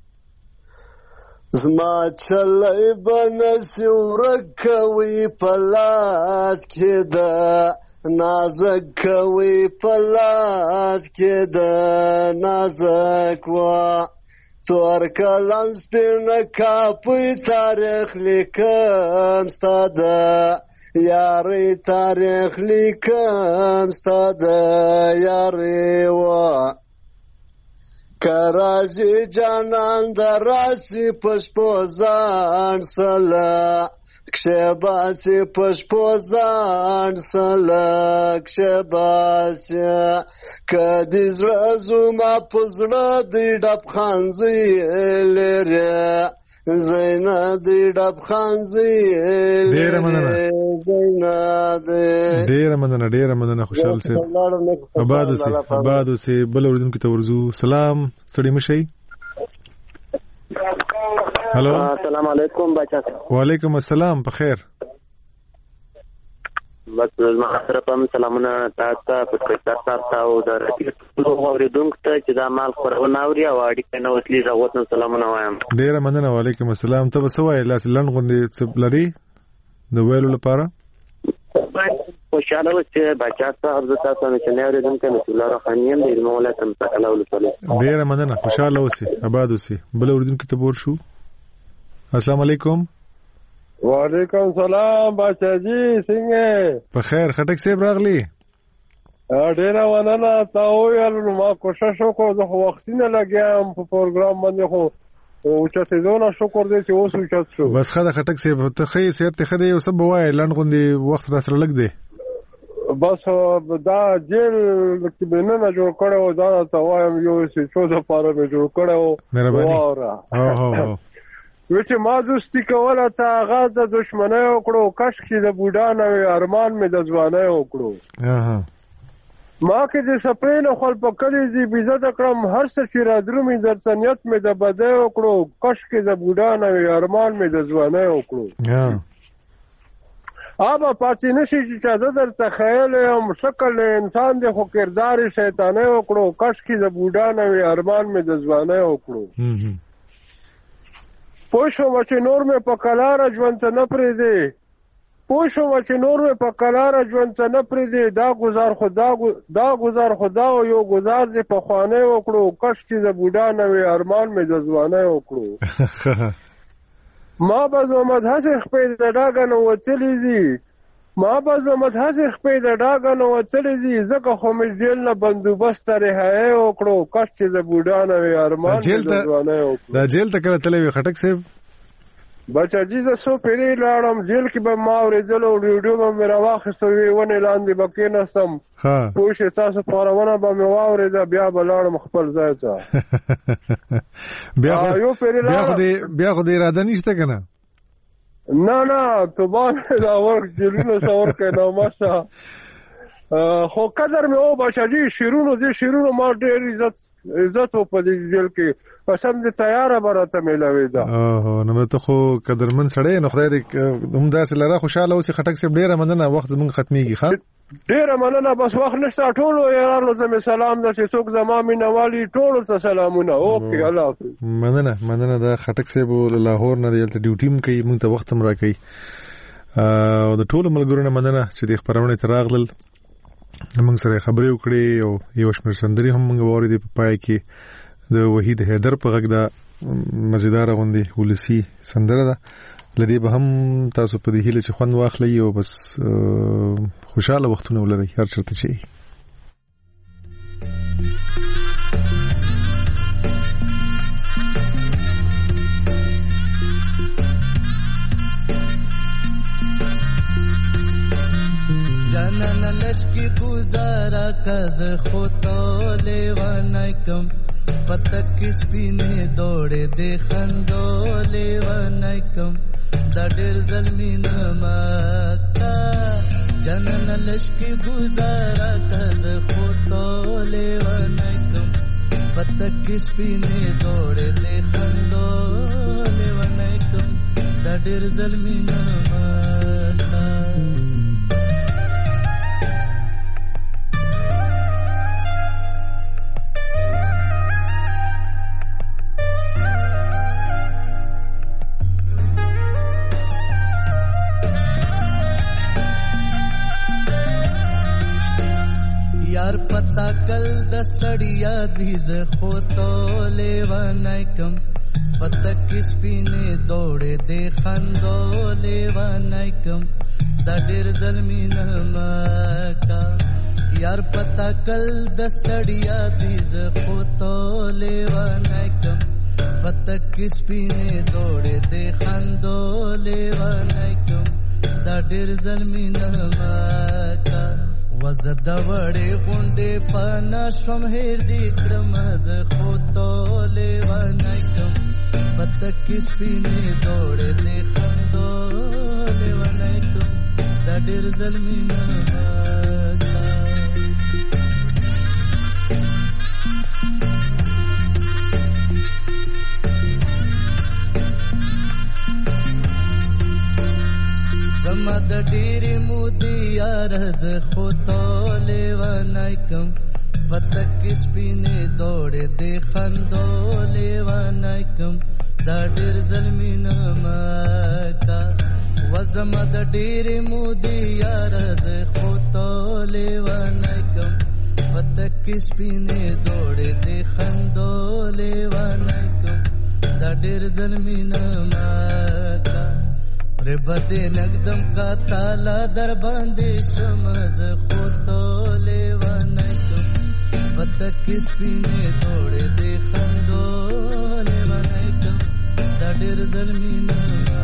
زما چلای بنسي ورکوي پلاس کې دا نازک کوي پلاس کې دا نازک وا تور کلام سپینه کاپي تاریخ لیکم ستاده یاری تاریخ لیکم ستاد یاری وا کرازی جانان دراسی پشپوزان سلا کشباسی پشپوزان سلا کشباسی کدیز رزوما پزلا دی ڈب خانزی لیری زینا دی ډب خانزي ډیر مننه ډیر مننه ډیر مننه خوشحال سي آباد سي آباد سي بل اوردونکو ته ورزو سلام سړی مشي. هالو السلام علیکم بچا. وعلیکم السلام په خیر. بس زما سره په سلامونه تاسو ته په کړه تاسو او د ټولو اوریدونکو ته چې دا مال خبرونه اوري او اړیکه نو وسلی راوته سلامونه وایم. ډیره مننه. وعلیکم السلام. ته وسوای لاس لند غوندې څه لري د ویلو لپاره؟ خوشاله و چې بچا صاحب د تاسو نه چې نه اوریدونکو نو الله رحمانیم دې مولا تم تکلا ولته. ډیره مننه. خوشاله اوسئ، آباد اوسئ. بل اوریدونکو ته ور شو. السلام علیکم. وعلیکم سلام باچا جی څنګه؟ په خیر. خټک صاحب راغلی؟ ډیره مننه. تا ویل ما کوشش وکړ، زه خو وختینه لګیام په پروګرام باندې، خو او چې سيزونه شکر دې چې اوس وچت شو. بس خدای خټک صاحب ته خې سیر ته خدای او سب وای لند غوندي وخت را سره لګ دی. بس دا جیل کې بننه جوړ کړو، دا ته وایم یو څه چوزه پاره مې جوړ کړو. مهرباني. او هو وچه ما دوستی کوله تا آغاز د دشمنی وکړو، کش کې د بوډا نوی ارمان مې د ځوانۍ وکړو. ما کې د سپرې نه خپل په کلي زی بیزت کړم، هر څه چې را درومي در سنیت مې د بدۍ وکړو، کش کې د بوډا نوی ارمان مې د ځوانۍ وکړو. آبا پاتې نشي چې چا در تخیل یم، شکل انسان دی خو کردار شیطانۍ وکړو، کش کې د بوډا نوی ارمان مې د ځوانۍ وکړو. پوه شوم چې نور مې په کلاره ژوند ته نه پرېږدي، پوه شوم چې نور مې په کلاره ژوند ته نه پرېږدي، دا گزار خو دا گزار خو دا یو گزار دې پخوانی وکړو، کش چې د بوډا نوی ارمان مې د ځوانۍ وکړو. ما به زحمت هسې خپې د ډاګه نه وتلي دي، ما به زحمت هسې خپې د ډاګه نه وتلي دي، ځکه خو مې جیل نه بندوبست رهایي وکړو، کش چې د بوډا نوی ارمان مې د ځوانۍ وکړو. دا جیل ته کله تللی وي خټک صاحب؟ بچا جی زه څو پیرې لاړم، جیل کې به ما اورېدلو، ډیوډیو به مې راواخیستو، وی ونې لاندې به کېناستم، پوه شې تاسو پارونه به مې واورېده، بیا به لاړم خپل ځای ته. بیا خو دې اراده نشته که نه؟ نه نه توبان دا ورک جیلونه سور کوي نو ماشه، خو قدر مې او بچا جی شیرونو دې شیرونو ما ډېر عزت عزت و په دې جیل کې، قسم دې تیاره به راته میلاوې ده. اوهو نو ته خو قدرمن سړی، نو خدای دې همداسې لره خوشحاله اوسې. خټک صاحب ډېره مننه، وخت زموږ ختمېږي. ښه ډېره مننه، بس وخت نشته. ټولو یارانو ته مې سلام ده چې څوک زما مینهوالي، ټولو ته سلامونه. اوکې الله حافظ. مننه مننه. د خټک صاحب له لاهور نه دلته ډیوټي هم کوي، موږ ته وخت هم راکوي، او د ټولو ملګرو نه مننه چې دې خپرونې ته راغلل، موږ سره خبرې وکړې او یو شمېر سندرې هم موږ واورېدې. په پای کې د وحید حیدر په غږ دا مزیداره غوندې ولسي سندره ده، لدې به هم تاسو په دې هیله چې خوند واخلئ او بس خوشاله وختونه ولرئ هر چېرته چې یې. جانان لشکی گزارا کز خودو لیوانای کم پتک سپینه دوڑے دے خندو لیوانای کم دا ډیر ظلمی نمکا. جانان لشکی گزارا کز خودو لیوانای کم پتک سپینه دوڑے دے خندو لیوانای کم دا ډیر ظلمی نمکا. یار پتا کل د سړیا دی ز خو تو لیوانای کم پتک سپینه دوړې دې خندو لیوانای کم دا ډېر ظلمی نمکا. یار پتا کل د سړیا دی ز خو تو لیوانای کم پتک سپینه دوړې دې خندو لیوانای کم دا ډېر ظلمی نمکا. وزد وړې غونډې پانا شوم هېر دې کړم زه خو تو لیوانای کم پتک سپینې دوړې دې خندو لیوانای کم دا ډېر ظلمي نمکا. زما د ډېرې مودې یاره زه خو تا لیونی کم پتک سپینې دوړې دې خندو لیونی کم دا ډېر ظلمینه مکه وزما د ډېرې مودې یاره زه خو تا لیونی کم پتک سپینې دوړې دې خندو لیونی کم دا ډېر ظلمینه مکه ربدې نقدم کا تالا در باندې شم زه خو تا لیونی کم پتک سپینې دوړې دې خندو لیونی کم دا ډېر ظلمینه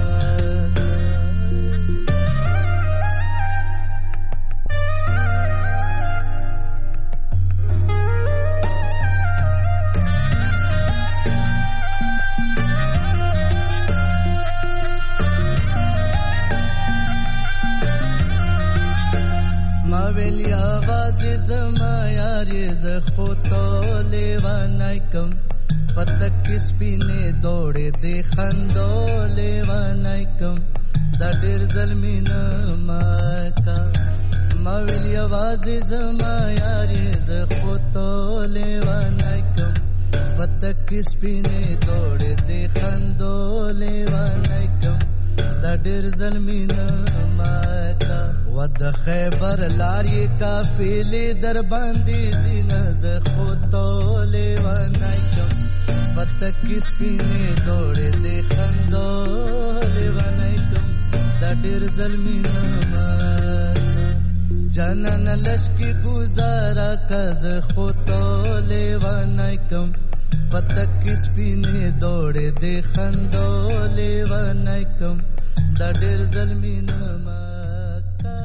ما ویلی آواز زما یاری زه خو تا لیونی کم پتک سپینې دوړې دې خندو لیونی کم دا ډېر ظلمینه مکه ما ویلی آواز زما یاری زه خو تا لیونی کم پتک سپینې دوړې دې خندو لیونی کم دا ډېر ظلمینه مکه و د خیبر لارې قافلې در باندې ځینه زه خو تا لیونی کم پتک سپینې دوړې دې خندو لیونی کم دا ډېر ظلمینه مکه جانان لشکې ګزاره که زه خو تا لیونی کم پتک سپینې دوړې دې خندو لیونی کم دا ډېر ظلمینه مکه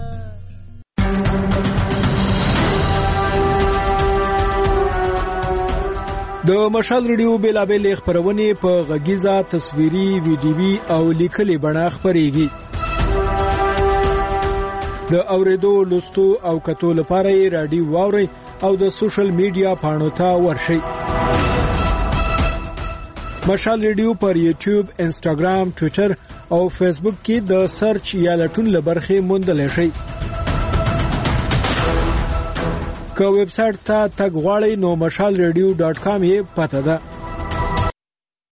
د مشال ریډیو بیلابېلې خپرونې په غږیزه تصویري ویډیوي او لیکلي بڼه خپرېږي د اورېدو لوستو او کتو لپاره یې رادیو واورئ او د سوشل میډیا پاڼو ته ورشئ مشال ریډیو پر یوټیوب انسټاګرام ټویټر او فیسبوک کې د سرچ یا لټون لبرخې موندلی شئ که ویب سایټ ته تګ غواړئ نو مشال ریډیو ډاټ کام یې پته ده